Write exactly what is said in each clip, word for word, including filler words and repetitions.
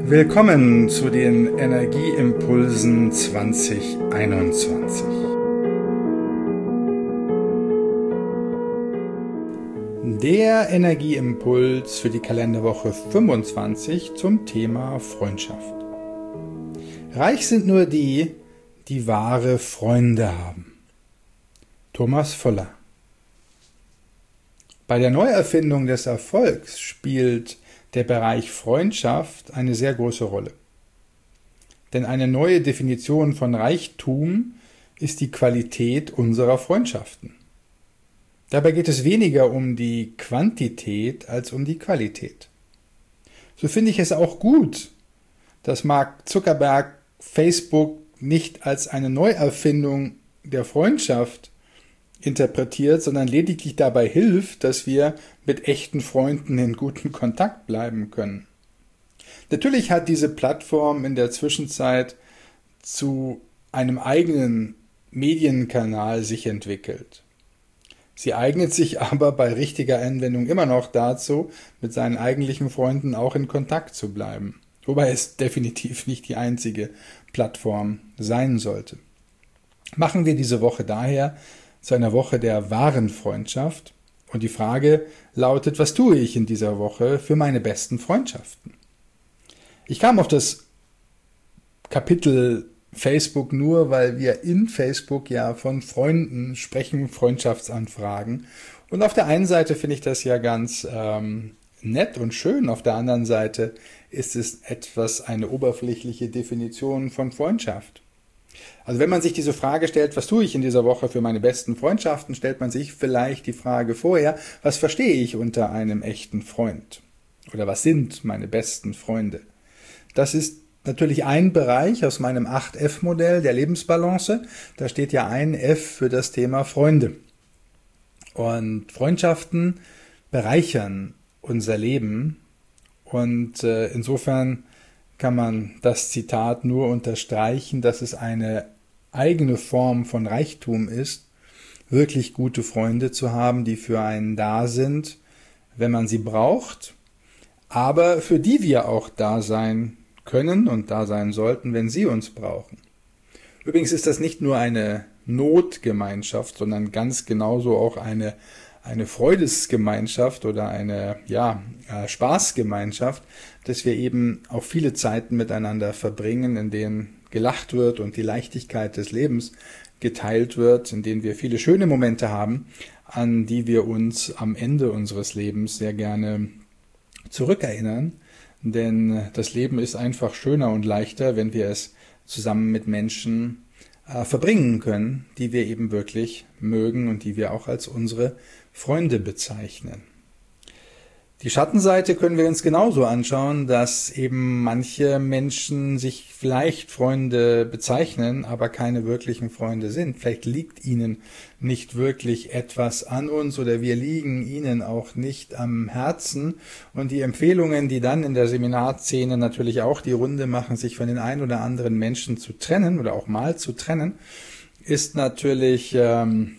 Willkommen zu den Energieimpulsen zwanzig einundzwanzig. Der Energieimpuls für die Kalenderwoche fünfundzwanzig zum Thema Freundschaft. Reich sind nur die, die wahre Freunde haben. Thomas Voller. Bei der Neuerfindung des Erfolgs spielt der Bereich Freundschaft eine sehr große Rolle. Denn eine neue Definition von Reichtum ist die Qualität unserer Freundschaften. Dabei geht es weniger um die Quantität als um die Qualität. So finde ich es auch gut, dass Mark Zuckerberg Facebook nicht als eine Neuerfindung der Freundschaft interpretiert, sondern lediglich dabei hilft, dass wir mit echten Freunden in gutem Kontakt bleiben können. Natürlich hat diese Plattform in der Zwischenzeit zu einem eigenen Medienkanal sich entwickelt. Sie eignet sich aber bei richtiger Anwendung immer noch dazu, mit seinen eigentlichen Freunden auch in Kontakt zu bleiben. Wobei es definitiv nicht die einzige Plattform sein sollte. Machen wir diese Woche daher zu einer Woche der wahren Freundschaft. Und die Frage lautet, was tue ich in dieser Woche für meine besten Freundschaften? Ich kam auf das Kapitel Facebook nur, weil wir in Facebook ja von Freunden sprechen, Freundschaftsanfragen. Und auf der einen Seite finde ich das ja ganz ähm, nett und schön, auf der anderen Seite ist es etwas eine oberflächliche Definition von Freundschaft. Also wenn man sich diese Frage stellt, was tue ich in dieser Woche für meine besten Freundschaften, stellt man sich vielleicht die Frage vorher, was verstehe ich unter einem echten Freund? Oder was sind meine besten Freunde? Das ist natürlich ein Bereich aus meinem acht F Modell der Lebensbalance. Da steht ja ein F für das Thema Freunde. Und Freundschaften bereichern unser Leben. Und äh, insofern kann man das Zitat nur unterstreichen, dass es eine eigene Form von Reichtum ist, wirklich gute Freunde zu haben, die für einen da sind, wenn man sie braucht, aber für die wir auch da sein können und da sein sollten, wenn sie uns brauchen. Übrigens ist das nicht nur eine Notgemeinschaft, sondern ganz genauso auch eine eine Freudesgemeinschaft oder eine ja, Spaßgemeinschaft, dass wir eben auch viele Zeiten miteinander verbringen, in denen gelacht wird und die Leichtigkeit des Lebens geteilt wird, in denen wir viele schöne Momente haben, an die wir uns am Ende unseres Lebens sehr gerne zurückerinnern. Denn das Leben ist einfach schöner und leichter, wenn wir es zusammen mit Menschen äh, verbringen können, die wir eben wirklich mögen und die wir auch als unsere Freunde bezeichnen. Die Schattenseite können wir uns genauso anschauen, dass eben manche Menschen sich vielleicht Freunde bezeichnen, aber keine wirklichen Freunde sind. Vielleicht liegt ihnen nicht wirklich etwas an uns oder wir liegen ihnen auch nicht am Herzen. Und die Empfehlungen, die dann in der Seminarszene natürlich auch die Runde machen, sich von den ein oder anderen Menschen zu trennen oder auch mal zu trennen, ist natürlich ähm,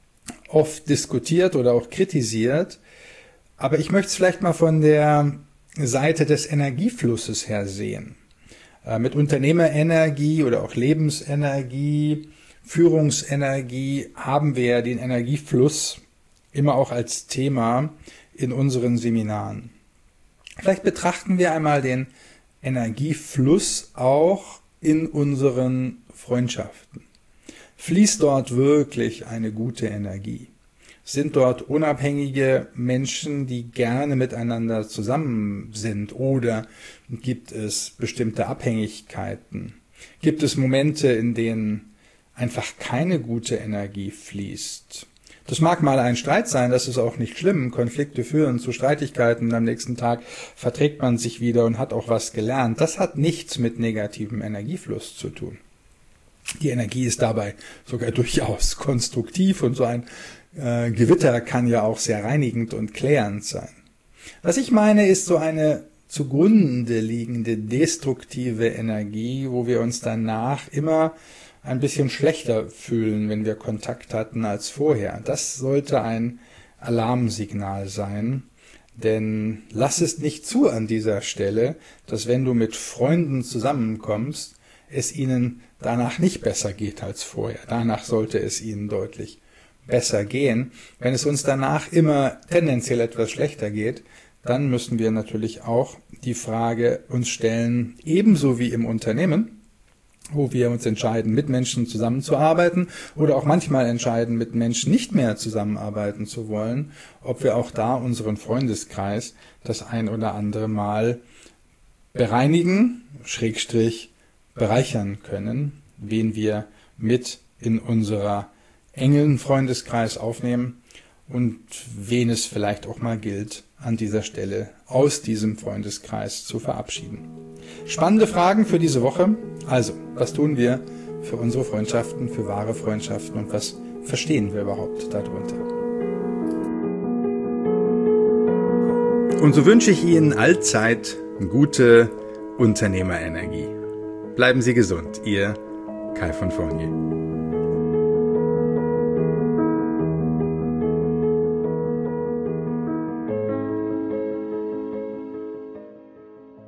oft diskutiert oder auch kritisiert. Aber ich möchte es vielleicht mal von der Seite des Energieflusses her sehen. Äh, mit Unternehmerenergie oder auch Lebensenergie, Führungsenergie haben wir den Energiefluss immer auch als Thema in unseren Seminaren. Vielleicht betrachten wir einmal den Energiefluss auch in unseren Freundschaften. Fließt dort wirklich eine gute Energie? Sind dort unabhängige Menschen, die gerne miteinander zusammen sind? Oder gibt es bestimmte Abhängigkeiten? Gibt es Momente, in denen einfach keine gute Energie fließt? Das mag mal ein Streit sein, das ist auch nicht schlimm. Konflikte führen zu Streitigkeiten. Am nächsten Tag verträgt man sich wieder und hat auch was gelernt. Das hat nichts mit negativem Energiefluss zu tun. Die Energie ist dabei sogar durchaus konstruktiv und so ein äh, Gewitter kann ja auch sehr reinigend und klärend sein. Was ich meine, ist so eine zugrunde liegende destruktive Energie, wo wir uns danach immer ein bisschen schlechter fühlen, wenn wir Kontakt hatten als vorher. Das sollte ein Alarmsignal sein, Denn lass es nicht zu an dieser Stelle, dass wenn du mit Freunden zusammenkommst, es ihnen danach nicht besser geht als vorher. Danach sollte es ihnen deutlich besser gehen. Wenn es uns danach immer tendenziell etwas schlechter geht, dann müssen wir natürlich auch die Frage uns stellen, ebenso wie im Unternehmen, wo wir uns entscheiden, mit Menschen zusammenzuarbeiten oder auch manchmal entscheiden, mit Menschen nicht mehr zusammenarbeiten zu wollen, ob wir auch da unseren Freundeskreis das ein oder andere Mal bereinigen, Schrägstrich bereichern können, wen wir mit in unserer engen Freundeskreis aufnehmen und wen es vielleicht auch mal gilt, an dieser Stelle aus diesem Freundeskreis zu verabschieden. Spannende Fragen für diese Woche. Also, was tun wir für unsere Freundschaften, für wahre Freundschaften und was verstehen wir überhaupt darunter? Und so wünsche ich Ihnen allzeit gute Unternehmerenergie. Bleiben Sie gesund, Ihr Kai von Fournier.